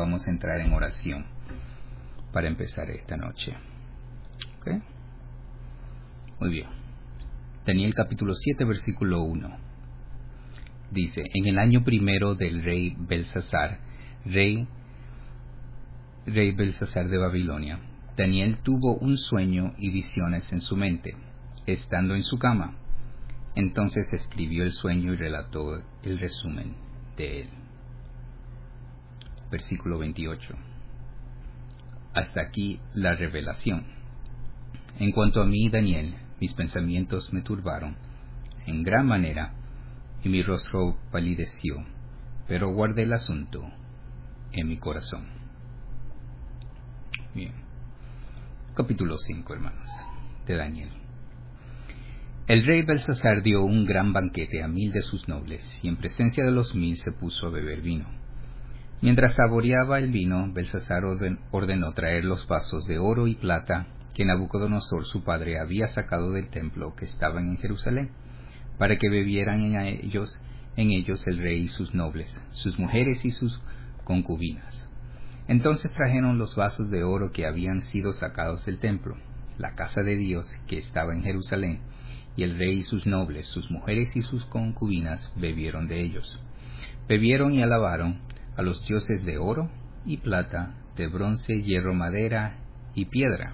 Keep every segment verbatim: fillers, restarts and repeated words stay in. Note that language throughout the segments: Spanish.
vamos a entrar en oración para empezar esta noche. ¿Ok? Muy bien. Daniel capítulo siete, versículo uno. Dice: en el año primero del rey Belsasar, rey, rey Belsasar de Babilonia, Daniel tuvo un sueño y visiones en su mente, estando en su cama. Entonces escribió el sueño y relató el resumen de él. Versículo veintiocho. Hasta aquí la revelación. En cuanto a mí, Daniel, mis pensamientos me turbaron en gran manera, y mi rostro palideció, pero guardé el asunto en mi corazón. Bien. Capítulo cinco, hermanos, de Daniel. El rey Belsasar dio un gran banquete a mil de sus nobles, y en presencia de los mil se puso a beber vino. Mientras saboreaba el vino, Belsasar ordenó traer los vasos de oro y plata que Nabucodonosor su padre había sacado del templo que estaban en Jerusalén, para que bebieran en ellos, en ellos el rey y sus nobles, sus mujeres y sus concubinas. Entonces trajeron los vasos de oro que habían sido sacados del templo, la casa de Dios que estaba en Jerusalén, y el rey y sus nobles, sus mujeres y sus concubinas bebieron de ellos. Bebieron y alabaron a los dioses de oro y plata, de bronce, hierro, madera y piedra.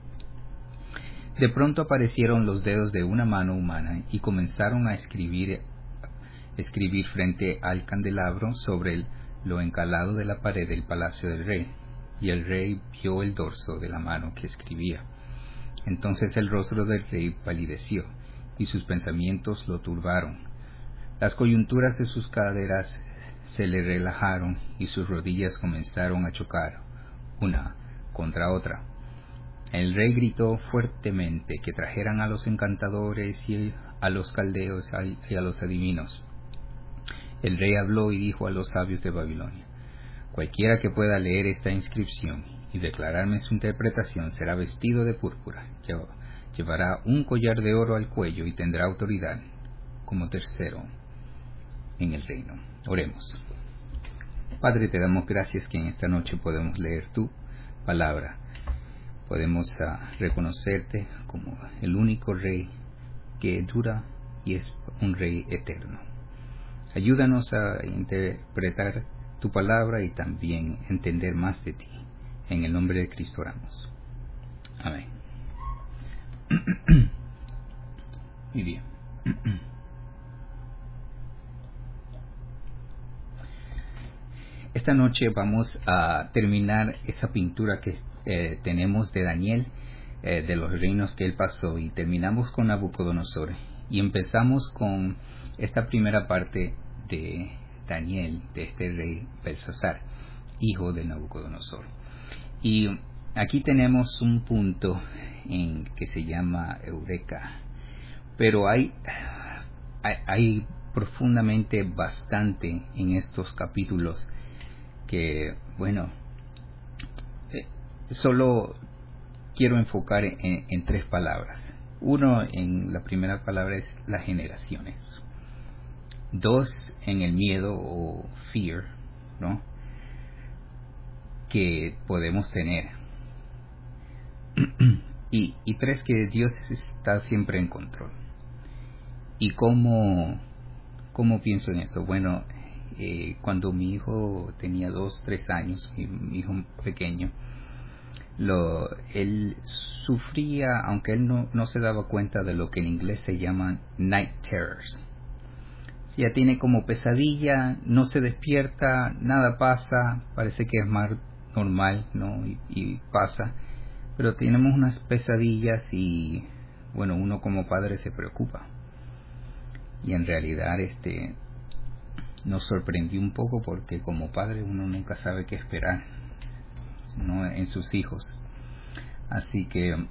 De pronto aparecieron los dedos de una mano humana y comenzaron a escribir, escribir frente al candelabro sobre el, lo encalado de la pared del palacio del rey. Y el rey vio el dorso de la mano que escribía. Entonces el rostro del rey palideció, y sus pensamientos lo turbaron. Las coyunturas de sus caderas se le relajaron, y sus rodillas comenzaron a chocar una contra otra. El rey gritó fuertemente que trajeran a los encantadores y a los caldeos y a los adivinos. El rey habló y dijo a los sabios de Babilonia: cualquiera que pueda leer esta inscripción y declararme su interpretación será vestido de púrpura, llevará un collar de oro al cuello y tendrá autoridad como tercero en el reino. Oremos. Padre, te damos gracias que en esta noche podemos leer tu palabra. Podemos uh, reconocerte como el único rey que dura y es un rey eterno. Ayúdanos a interpretar tu palabra y también entender más de ti. En el nombre de Cristo oramos. Amén. Muy bien. Esta noche vamos a terminar esa pintura que eh, tenemos de Daniel, eh, de los reinos que él pasó, y terminamos con Nabucodonosor. Y empezamos con esta primera parte de Daniel, de este rey Belsasar, hijo de Nabucodonosor. Y aquí tenemos un punto en que se llama Eureka, pero hay, hay, hay profundamente bastante en estos capítulos que, bueno, eh, solo quiero enfocar en, en tres palabras. Uno, en la primera palabra, es las generaciones. Dos, en el miedo o fear, ¿no?, que podemos tener. y, y tres, que Dios está siempre en control. ¿Y cómo, cómo pienso en eso? Bueno, eh, cuando mi hijo tenía dos, tres años, mi, mi hijo pequeño, lo, él sufría, aunque él no, no se daba cuenta, de lo que en inglés se llaman night terrors. Ya tiene como pesadilla, no se despierta, nada pasa, parece que es más normal, ¿no? Y, y pasa, pero tenemos unas pesadillas y, bueno, uno como padre se preocupa. Y en realidad este nos sorprendió un poco, porque como padre uno nunca sabe qué esperar, ¿no?, en sus hijos. Así que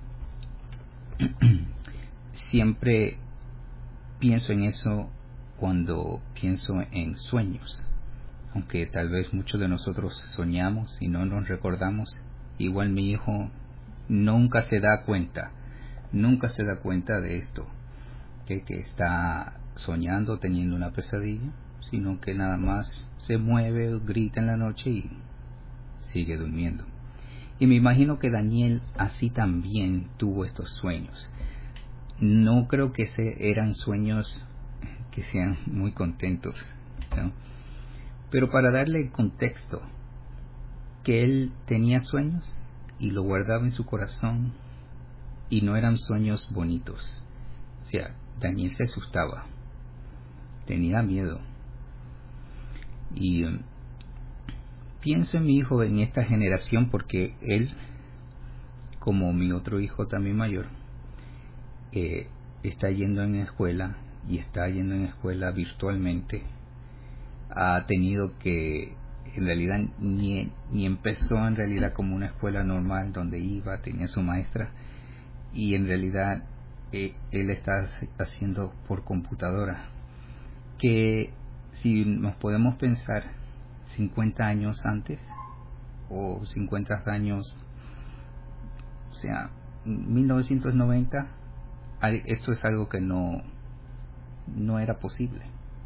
siempre pienso en eso cuando pienso en sueños, aunque tal vez muchos de nosotros soñamos y no nos recordamos. Igual mi hijo nunca se da cuenta, nunca se da cuenta de esto, que, que está soñando, teniendo una pesadilla, sino que nada más se mueve, grita en la noche y sigue durmiendo. Y me imagino que Daniel así también tuvo estos sueños. No creo que se, eran sueños que sean muy contentos, ¿no? Pero para darle contexto, que él tenía sueños y lo guardaba en su corazón y no eran sueños bonitos. O sea, Daniel se asustaba, tenía miedo. Y um, pienso en mi hijo en esta generación porque él, como mi otro hijo también mayor, eh, está yendo en escuela y está yendo en escuela virtualmente. Ha tenido que, en realidad, ni, ni empezó en realidad como una escuela normal donde iba, tenía su maestra, y en realidad eh, él está haciendo por computadora. Que si nos podemos pensar cincuenta años antes o cincuenta años, o sea, mil novecientos noventa, esto es algo que no no era posible.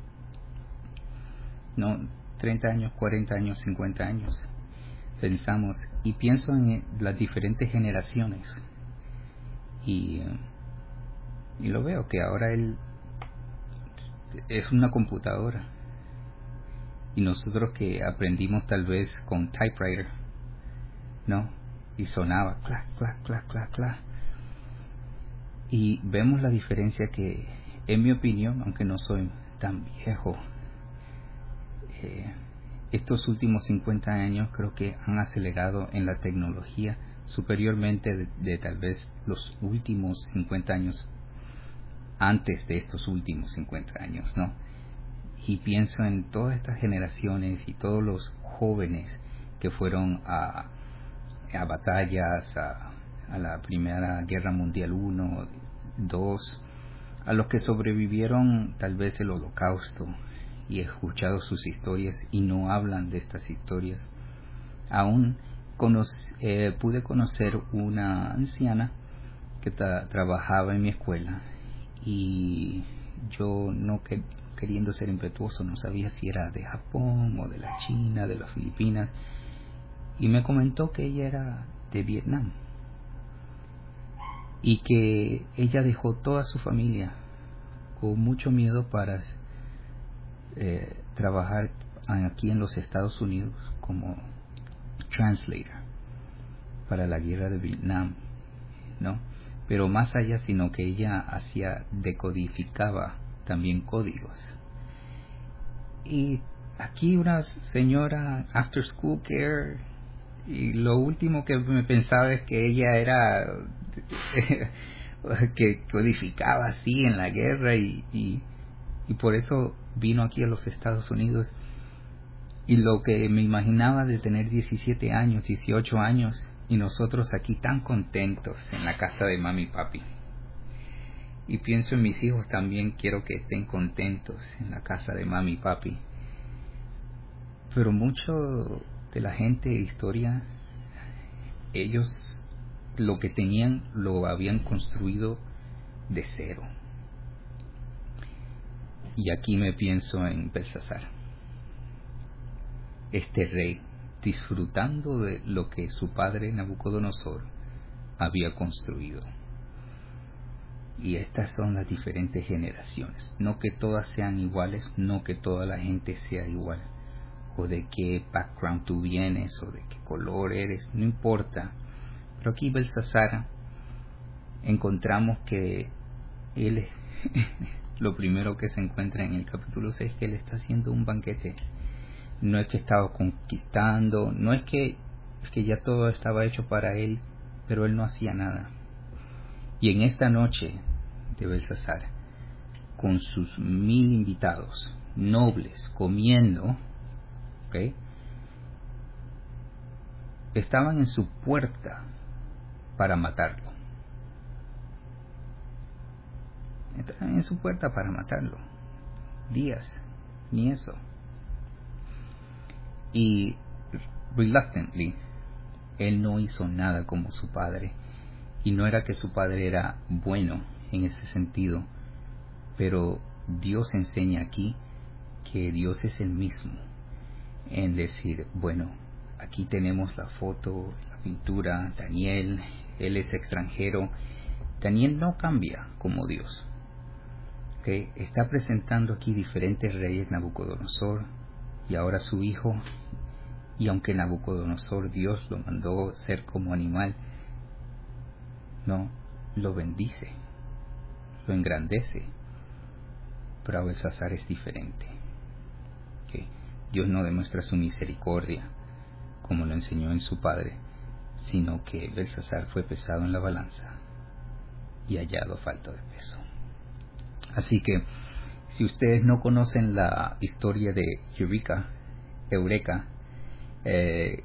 No, treinta años, cuarenta años, cincuenta años. Pensamos y pienso en las diferentes generaciones y y lo veo que ahora él es una computadora y nosotros que aprendimos tal vez con typewriter, ¿no? Y sonaba clac, clac, clac, clac, clac. Y vemos la diferencia que, en mi opinión, aunque no soy tan viejo, eh, estos últimos cincuenta años creo que han acelerado en la tecnología superiormente de, de tal vez los últimos cincuenta años antes de estos últimos cincuenta años, ¿no? Y pienso en todas estas generaciones y todos los jóvenes que fueron a, a batallas, a, a la Primera Guerra Mundial uno, dos, a los que sobrevivieron tal vez el Holocausto y he escuchado sus historias y no hablan de estas historias. Aún conoce, eh, pude conocer una anciana que tra- trabajaba en mi escuela y yo no que, queriendo ser impetuoso no sabía si era de Japón o de la China, de las Filipinas, y me comentó que ella era de Vietnam y que ella dejó toda su familia con mucho miedo para eh, trabajar aquí en los Estados Unidos como translator para la guerra de Vietnam, ¿no? Pero más allá, sino que ella hacía, decodificaba también códigos. Y aquí una señora after school care, y lo último que me pensaba es que ella era que codificaba así en la guerra y, y, y por eso vino aquí a los Estados Unidos. Y lo que me imaginaba de tener diecisiete años, dieciocho años, y nosotros aquí tan contentos en la casa de mami y papi. Y pienso en mis hijos también, quiero que estén contentos en la casa de mami y papi. Pero mucho de la gente de historia, ellos lo que tenían lo habían construido de cero. Y aquí me pienso en Belsasar, este rey disfrutando de lo que su padre Nabucodonosor había construido. Y estas son las diferentes generaciones. No que todas sean iguales, no que toda la gente sea igual, o de qué background tú vienes, o de qué color eres, no importa. Pero aquí Belsasar encontramos que él, lo primero que se encuentra en el capítulo seis, que él está haciendo un banquete. No es que estaba conquistando, no es que, es que ya todo estaba hecho para él, pero él no hacía nada. Y en esta noche de Belsasar, con sus mil invitados nobles comiendo, ¿okay?, estaban en su puerta para matarlo. Estaban en su puerta para matarlo. Días, ni eso. Y reluctantly, él no hizo nada como su padre. Y no era que su padre era bueno en ese sentido, pero Dios enseña aquí que Dios es el mismo en decir, bueno, aquí tenemos la foto, la pintura, Daniel, él es extranjero. Daniel no cambia como Dios. ¿Okay? Está presentando aquí diferentes reyes, Nabucodonosor y ahora su hijo. Y aunque Nabucodonosor, Dios lo mandó ser como animal, no, lo bendice, lo engrandece. Pero a Belsasar es diferente. ¿Okay? Dios no demuestra su misericordia como lo enseñó en su padre, sino que Belsasar fue pesado en la balanza y hallado falta de peso. Así que si ustedes no conocen la historia de Eureka, Eureka, eh,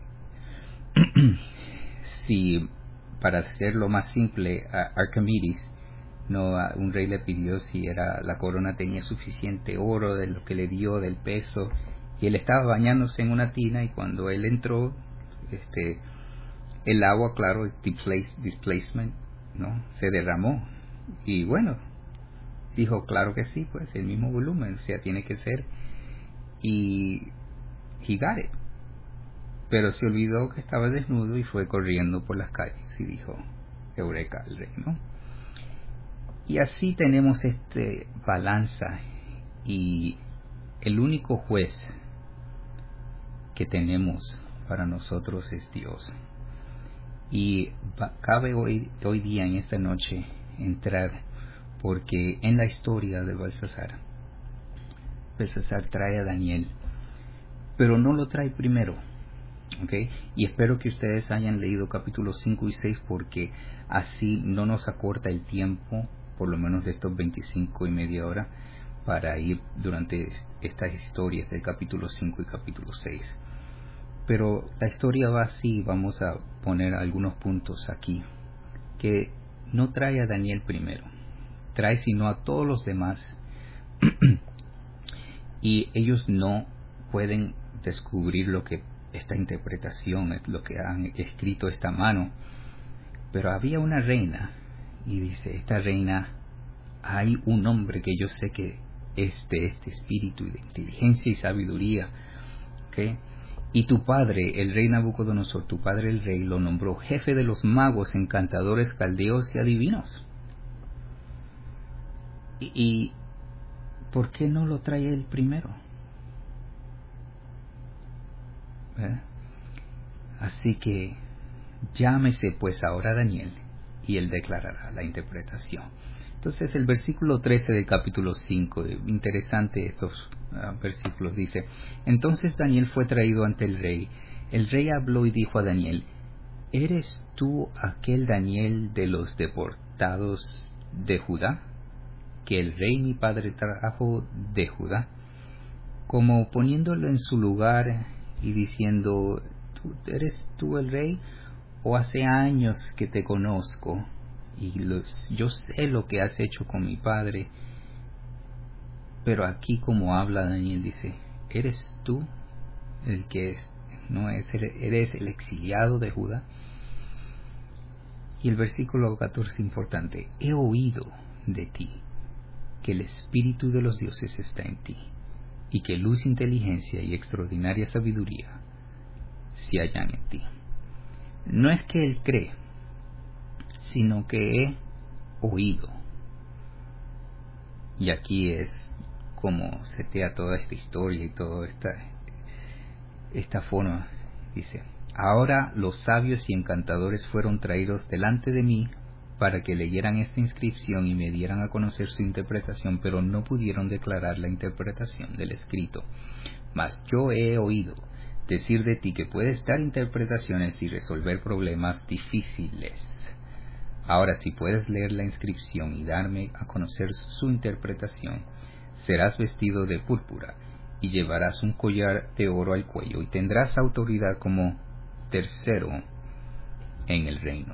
si para hacerlo más simple, a Archimedes, no, a un rey le pidió si era la corona tenía suficiente oro de lo que le dio del peso, y él estaba bañándose en una tina, y cuando él entró, este, el agua, claro, displace, displacement, no, se derramó, y bueno, dijo claro que sí, pues el mismo volumen, o sea, tiene que ser, y he got it. Pero se olvidó que estaba desnudo y fue corriendo por las calles y dijo Eureka al rey, ¿no? Y así tenemos este balanza, y el único juez que tenemos para nosotros es Dios. Y cabe hoy, hoy día, en esta noche, entrar, porque en la historia de Belsasar, Belsasar trae a Daniel, pero no lo trae primero, ¿ok? Y espero que ustedes hayan leído capítulos cinco y seis, porque así no nos acorta el tiempo, por lo menos de estos veinticinco y media hora, para ir durante estas historias del capítulo cinco y capítulo seis. Pero la historia va así, vamos a poner algunos puntos aquí, que no trae a Daniel primero, trae sino a todos los demás, y ellos no pueden descubrir lo que esta interpretación es, lo que han escrito esta mano. Pero había una reina, y dice, esta reina, hay un hombre que yo sé que es de este espíritu y de inteligencia y sabiduría, ¿okay? Y tu padre, el rey Nabucodonosor, tu padre el rey, lo nombró jefe de los magos, encantadores, caldeos y adivinos. Y, y ¿por qué no lo trae él primero? ¿Verdad? Así que llámese pues ahora Daniel, y él declarará la interpretación. Entonces el versículo trece del capítulo cinco, interesante estos uh, versículos, dice: entonces Daniel fue traído ante el rey. El rey habló y dijo a Daniel: ¿eres tú aquel Daniel de los deportados de Judá, que el rey mi padre trajo de Judá? Como poniéndolo en su lugar y diciendo: ¿eres tú el rey? ¿O hace años que te conozco y los, yo sé lo que has hecho con mi padre? Pero aquí, como habla Daniel, dice: ¿eres tú el que es, no es, eres el exiliado de Judá? Y el versículo catorce, importante: he oído de ti que el espíritu de los dioses está en ti, y que luz, inteligencia y extraordinaria sabiduría se hallan en ti. No es que él cree, sino que he oído. Y aquí es como setea toda esta historia y toda esta, esta forma. Dice: ahora los sabios y encantadores fueron traídos delante de mí para que leyeran esta inscripción y me dieran a conocer su interpretación, pero no pudieron declarar la interpretación del escrito. Mas yo he oído decir de ti que puedes dar interpretaciones y resolver problemas difíciles. Ahora, si puedes leer la inscripción y darme a conocer su interpretación, serás vestido de púrpura y llevarás un collar de oro al cuello y tendrás autoridad como tercero en el reino.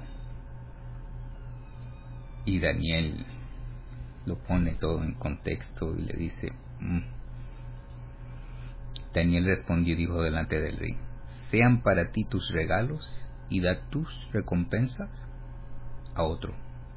Y Daniel lo pone todo en contexto y le dice: mm. Daniel respondió y dijo delante del rey: sean para ti tus regalos y da tus recompensas a otro.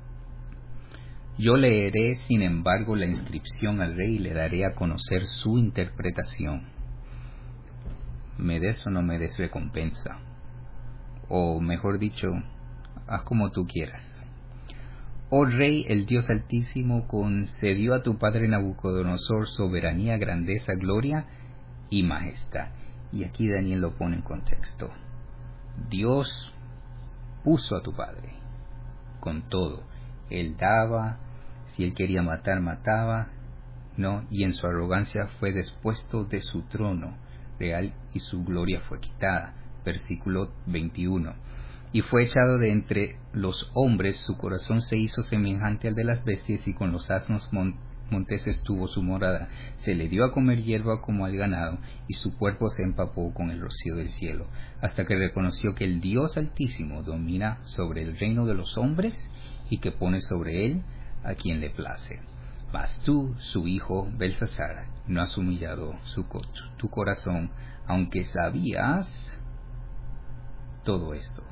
Yo leeré sin embargo la inscripción al rey y le daré a conocer su interpretación. me des o no me des recompensa. O mejor dicho, haz como tú quieras. Oh Rey, el Dios Altísimo concedió a tu padre Nabucodonosor soberanía, grandeza, gloria y majestad. Y aquí Daniel lo pone en contexto. Dios puso a tu padre con todo. Él daba, si él quería matar, mataba, no, y en su arrogancia fue despuesto de su trono real y su gloria fue quitada. Versículo veintiuno. Y fue echado de entre los hombres, su corazón se hizo semejante al de las bestias, y con los asnos mon monteses tuvo su morada. Se le dio a comer hierba como al ganado, y su cuerpo se empapó con el rocío del cielo, hasta que reconoció que el Dios Altísimo domina sobre el reino de los hombres, y que pone sobre él a quien le place. Mas tú, su hijo Belsasar, no has humillado su, tu corazón, aunque sabías todo esto.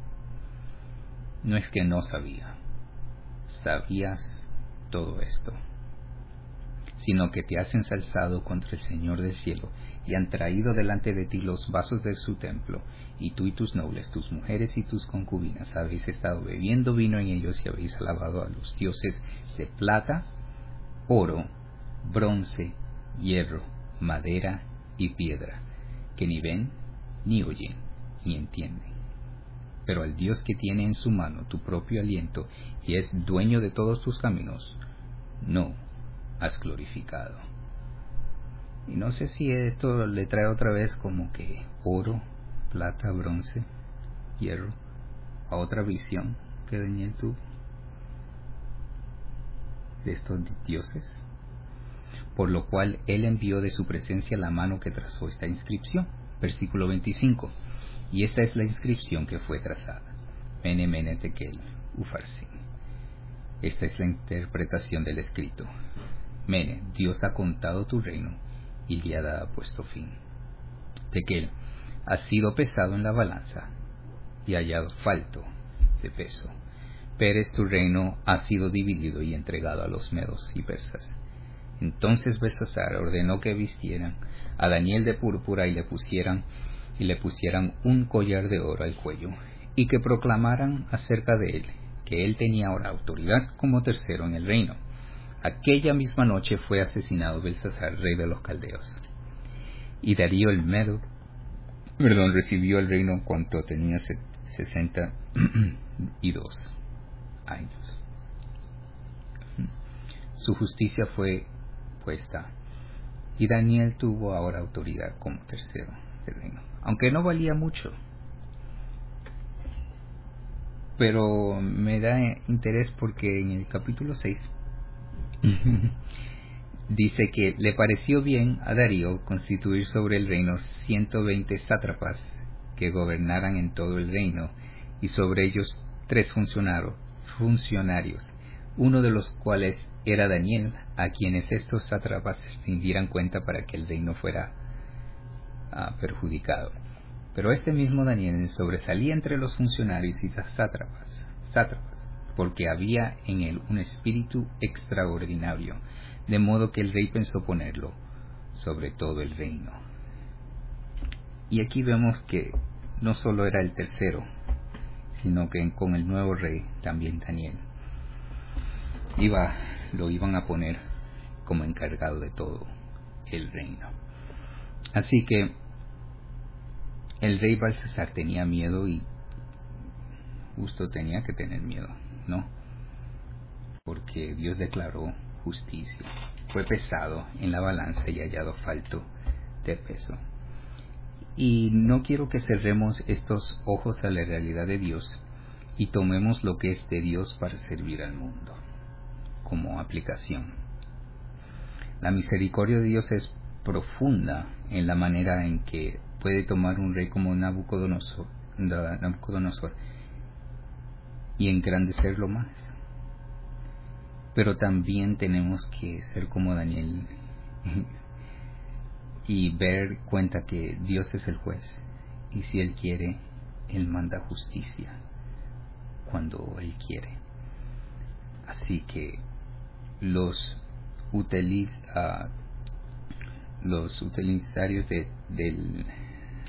No es que no sabía, sabías todo esto, sino que te has ensalzado contra el Señor del cielo, y han traído delante de ti los vasos de su templo, y tú y tus nobles, tus mujeres y tus concubinas, habéis estado bebiendo vino en ellos, y habéis alabado a los dioses de plata, oro, bronce, hierro, madera y piedra, que ni ven, ni oyen, ni entienden. Pero al Dios que tiene en su mano tu propio aliento y es dueño de todos tus caminos, no has glorificado. Y no sé si esto le trae otra vez como que oro, plata, bronce, hierro, a otra visión que Daniel tuvo de estos dioses, por lo cual él envió de su presencia la mano que trazó esta inscripción. Versículo veinticinco. Y esta es la inscripción que fue trazada: Mene, Mene, Tekel, Ufarsin. Esta es la interpretación del escrito. Mene, Dios ha contado tu reino y le ha puesto fin. Tekel, has sido pesado en la balanza y hallado falto de peso. Pérez, tu reino ha sido dividido y entregado a los medos y persas. Entonces Belsasar ordenó que vistieran a Daniel de púrpura y le pusieran y le pusieran un collar de oro al cuello, y que proclamaran acerca de él que él tenía ahora autoridad como tercero en el reino. Aquella misma noche fue asesinado Belsasar, rey de los caldeos. Y Darío el Medo, perdón, recibió el reino cuando tenía sesenta y dos años. Su justicia fue puesta, y Daniel tuvo ahora autoridad como tercero del reino, aunque no valía mucho. Pero me da interés porque en el capítulo seis dice que le pareció bien a Darío constituir sobre el reino ciento veinte sátrapas que gobernaran en todo el reino, y sobre ellos tres funcionarios, funcionarios, uno de los cuales era Daniel, a quienes estos sátrapas rindieran cuenta para que el reino fuera ah, perjudicado. Pero este mismo Daniel sobresalía entre los funcionarios y las sátrapas, sátrapas, porque había en él un espíritu extraordinario, de modo que el rey pensó ponerlo sobre todo el reino. Y aquí vemos que no solo era el tercero, sino que con el nuevo rey también Daniel iba, lo iban a poner como encargado de todo el reino. Así que el rey Belsasar tenía miedo, y justo tenía que tener miedo, ¿no? Porque Dios declaró justicia. Fue pesado en la balanza y hallado falto de peso. Y no quiero que cerremos estos ojos a la realidad de Dios y tomemos lo que es de Dios para servir al mundo como aplicación. La misericordia de Dios es profunda en la manera en que puede tomar un rey como Nabucodonosor, Nabucodonosor y engrandecerlo más. Pero también tenemos que ser como Daniel y ver cuenta que Dios es el juez, y si Él quiere, Él manda justicia cuando Él quiere. Así que los utiliz, uh, los utilizarios de, del,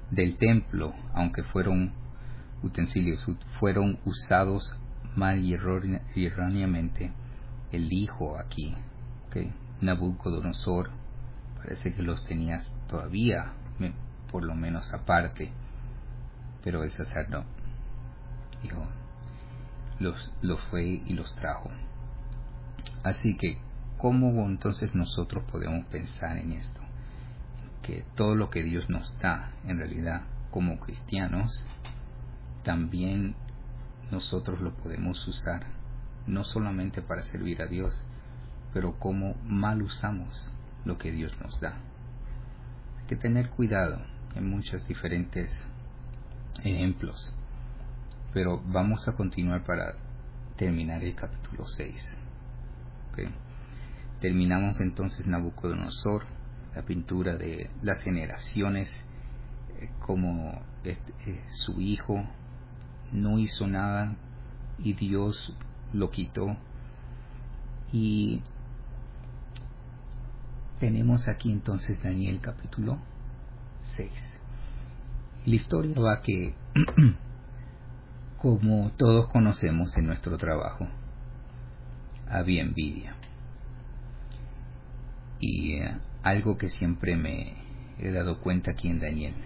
del templo, aunque fueron utensilios, fueron usados mal y erróneamente. El hijo aquí, ¿okay? Nabucodonosor, parece que los tenías todavía, por lo menos aparte, pero el sacerdote dijo, los, los fue y los trajo. Así que, ¿cómo entonces nosotros podemos pensar en esto? Que todo lo que Dios nos da, en realidad, como cristianos, también nosotros lo podemos usar, no solamente para servir a Dios, pero cómo mal usamos lo que Dios nos da. Hay que tener cuidado en muchos diferentes ejemplos, pero vamos a continuar para terminar el capítulo seis. ¿Okay? Terminamos entonces Nabucodonosor, la pintura de las generaciones, eh, como eh, eh, su hijo no hizo nada y Dios lo quitó. Y tenemos aquí entonces Daniel capítulo seis. La historia va que, como todos conocemos en nuestro trabajo, había envidia. Y eh, algo que siempre me he dado cuenta aquí en Daniel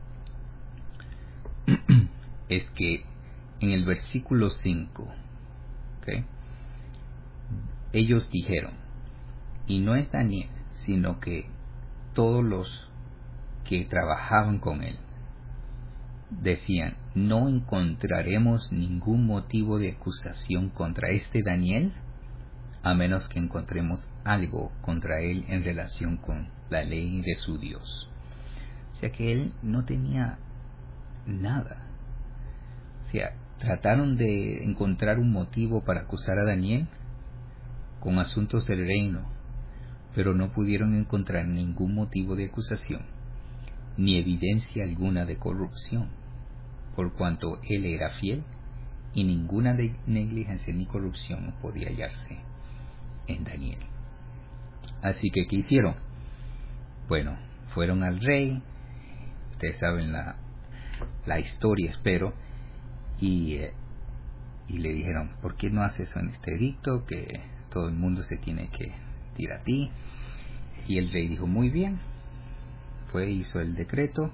es que en el versículo cinco, ¿okay? Ellos dijeron, y no es Daniel, sino que todos los que trabajaban con él decían, no encontraremos ningún motivo de acusación contra este Daniel, a menos que encontremos algo contra él en relación con la ley de su Dios. O sea que él no tenía nada. O sea, trataron de encontrar un motivo para acusar a Daniel con asuntos del reino, pero no pudieron encontrar ningún motivo de acusación, ni evidencia alguna de corrupción, por cuanto él era fiel, y ninguna de negligencia ni corrupción podía hallarse en Daniel. Así que, ¿qué hicieron? Bueno, fueron al rey, ustedes saben la, la historia, espero, y, eh, y le dijeron, ¿por qué no haces eso en este edicto? Que todo el mundo se tiene que ir a ti. Y el rey dijo, muy bien. Fue, hizo el decreto,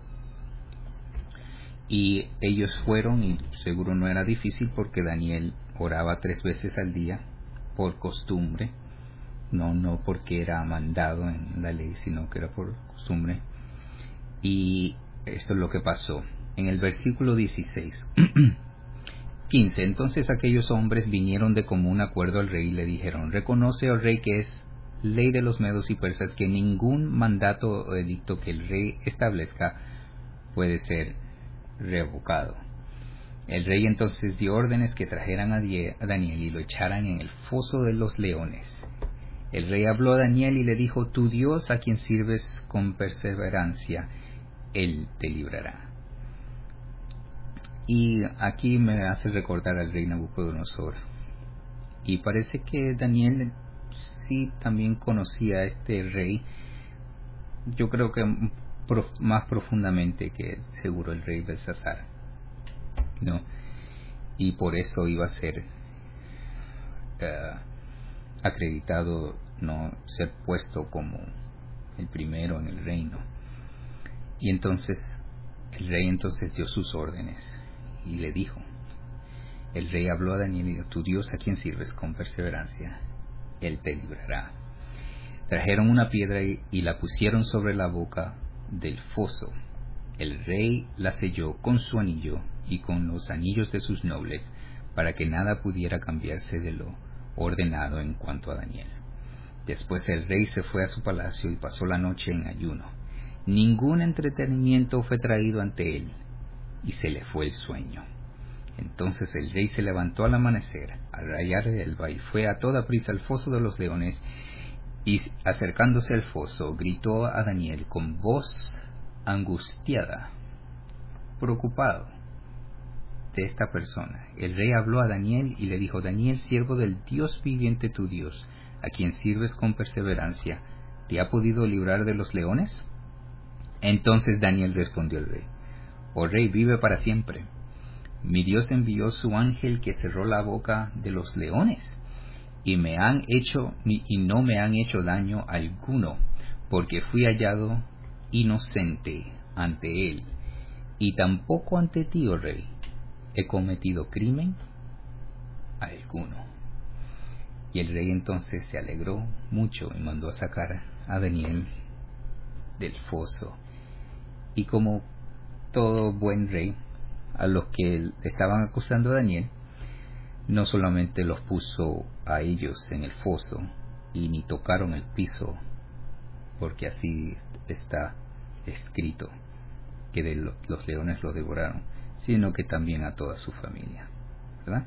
y ellos fueron, y seguro no era difícil porque Daniel oraba tres veces al día por costumbre, no no porque era mandado en la ley, sino que era por costumbre. Y esto es lo que pasó en el versículo dieciséis. quince. Entonces aquellos hombres vinieron de común acuerdo al rey y le dijeron, reconoce, oh rey, que es ley de los medos y persas que ningún mandato o edicto que el rey establezca puede ser revocado. El rey entonces dio órdenes que trajeran a Daniel y lo echaran en el foso de los leones. El rey habló a Daniel y le dijo, tu Dios, a quien sirves con perseverancia, él te librará. Y aquí me hace recordar al rey Nabucodonosor. Y parece que Daniel sí también conocía a este rey, yo creo que prof, más profundamente que seguro el rey Belsasar, ¿no? Y por eso iba a ser uh, acreditado, no ser puesto como el primero en el reino. Y entonces el rey entonces dio sus órdenes y le dijo, el rey habló a Daniel y dijo, tu Dios, a quien sirves con perseverancia, él te librará. Trajeron una piedra y, y la pusieron sobre la boca del foso. El rey la selló con su anillo y con los anillos de sus nobles, para que nada pudiera cambiarse de lo ordenado en cuanto a Daniel. Después el rey se fue a su palacio y pasó la noche en ayuno. Ningún entretenimiento fue traído ante él, y se le fue el sueño. Entonces el rey se levantó al amanecer, al rayar el alba, y fue a toda prisa al foso de los leones, y acercándose al foso, gritó a Daniel con voz angustiada, preocupado de esta persona. El rey habló a Daniel y le dijo, Daniel, siervo del Dios viviente tu Dios, a quien sirves con perseverancia, ¿te ha podido librar de los leones? Entonces Daniel respondió al rey, oh rey, vive para siempre. Mi Dios envió su ángel que cerró la boca de los leones, y me han hecho y no me han hecho daño alguno, porque fui hallado inocente ante él, y tampoco ante ti, oh rey, he cometido crimen alguno. Y el rey entonces se alegró mucho y mandó a sacar a Daniel del foso. Y como todo buen rey, a los que estaban acusando a Daniel, no solamente los puso a ellos en el foso, y ni tocaron el piso, porque así está escrito, que de lo, los leones los devoraron, sino que también a toda su familia, ¿verdad?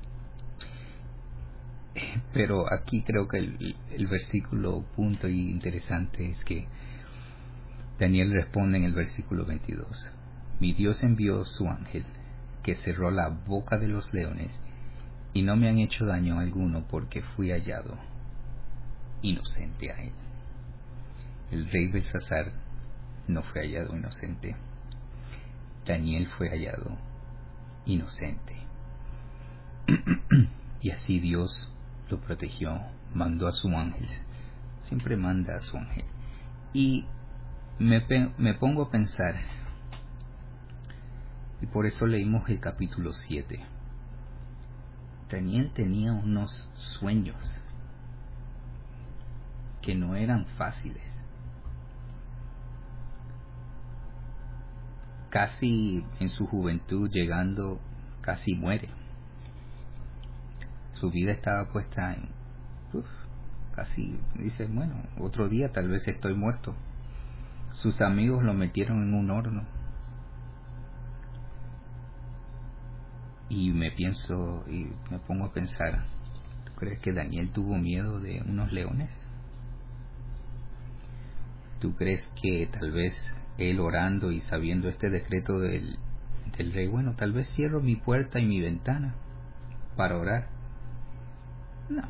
Pero aquí creo que el, el versículo punto y interesante es que Daniel responde en el versículo veintidós: mi Dios envió su ángel, que cerró la boca de los leones, y no me han hecho daño alguno, porque fui hallado inocente a él. El rey Belsasar no fue hallado inocente. Daniel fue hallado inocente. Y así Dios lo protegió, mandó a su ángel. Siempre manda a su ángel. Y me, me pongo a pensar, y por eso leímos el capítulo siete. Daniel tenía unos sueños que no eran fáciles. Casi en su juventud, llegando, casi muere. Su vida estaba puesta en... Uf, casi dice, bueno, otro día tal vez estoy muerto. Sus amigos lo metieron en un horno. Y me pienso, y me pongo a pensar, ¿tú crees que Daniel tuvo miedo de unos leones? ¿Tú crees que tal vez él orando y sabiendo este decreto del, del rey, bueno, tal vez cierro mi puerta y mi ventana para orar? No.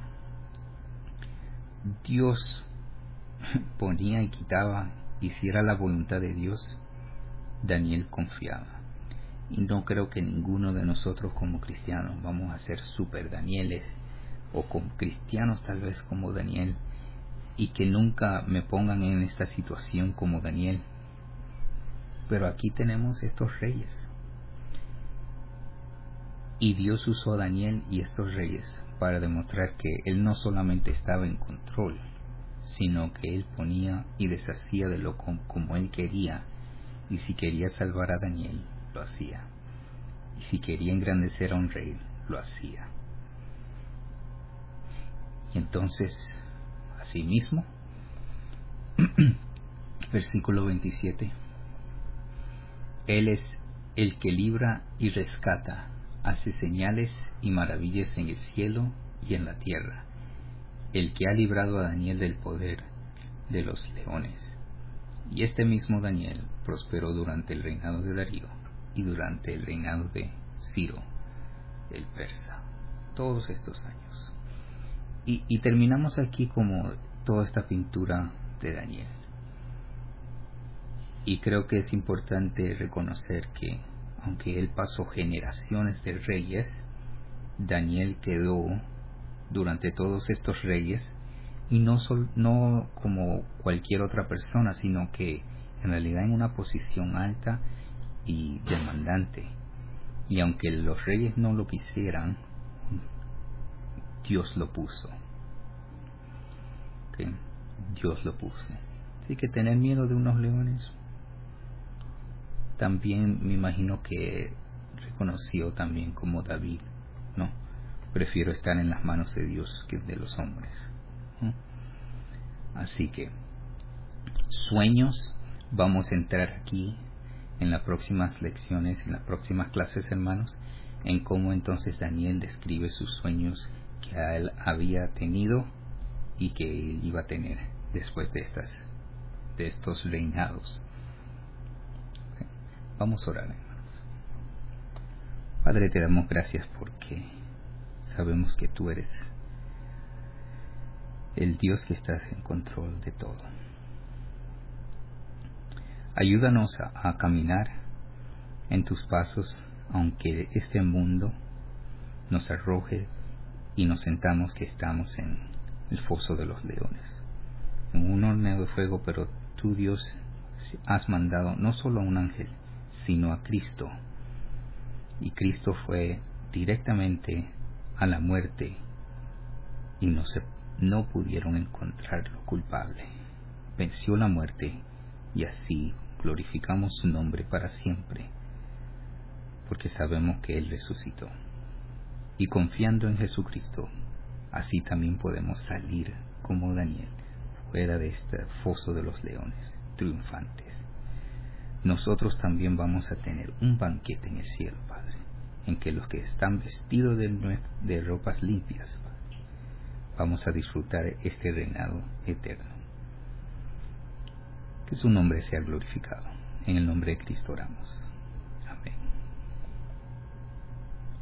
Dios ponía y quitaba, y si era la voluntad de Dios, Daniel confiaba. Y no creo que ninguno de nosotros como cristianos vamos a ser super Danieles, o como cristianos tal vez como Daniel, y que nunca me pongan en esta situación como Daniel. Pero aquí tenemos estos reyes, y Dios usó a Daniel y estos reyes para demostrar que Él no solamente estaba en control, sino que Él ponía y deshacía de lo como, como Él quería, y si quería salvar a Daniel, lo hacía, y si quería engrandecer a un rey, lo hacía. Y entonces, asimismo, versículo veintisiete, Él es el que libra y rescata, hace señales y maravillas en el cielo y en la tierra, el que ha librado a Daniel del poder de los leones. Y este mismo Daniel prosperó durante el reinado de Darío y durante el reinado de Ciro el persa, todos estos años. Y, y terminamos aquí como toda esta pintura de Daniel. Y creo que es importante reconocer que, aunque él pasó generaciones de reyes, Daniel quedó durante todos estos reyes, y no, sol, no como cualquier otra persona, sino que en realidad en una posición alta y demandante. Y aunque los reyes no lo quisieran, Dios lo puso. ¿Okay? Dios lo puso. Así que tener miedo de unos leones, también me imagino que reconoció también como David, no, prefiero estar en las manos de Dios que de los hombres. ¿no? Así que sueños, vamos a entrar aquí en las próximas lecciones, en las próximas clases, hermanos, en cómo entonces Daniel describe sus sueños que él había tenido y que él iba a tener después de estas de estos reinados. Vamos a orar, hermanos. Padre, te damos gracias porque sabemos que tú eres el Dios que estás en control de todo. Ayúdanos a, a caminar en tus pasos, aunque este mundo nos arroje y nos sentamos que estamos en el foso de los leones, en un horno de fuego, pero tú, Dios, has mandado no solo a un ángel, sino a Cristo, y Cristo fue directamente a la muerte y no se no pudieron encontrarlo culpable. Venció la muerte y así glorificamos su nombre para siempre, porque sabemos que Él resucitó. Y confiando en Jesucristo, así también podemos salir como Daniel, fuera de este foso de los leones, triunfantes. Nosotros también vamos a tener un banquete en el cielo, Padre, en que los que están vestidos de, de ropas limpias, Padre, vamos a disfrutar este reinado eterno. Que su nombre sea glorificado. En el nombre de Cristo oramos.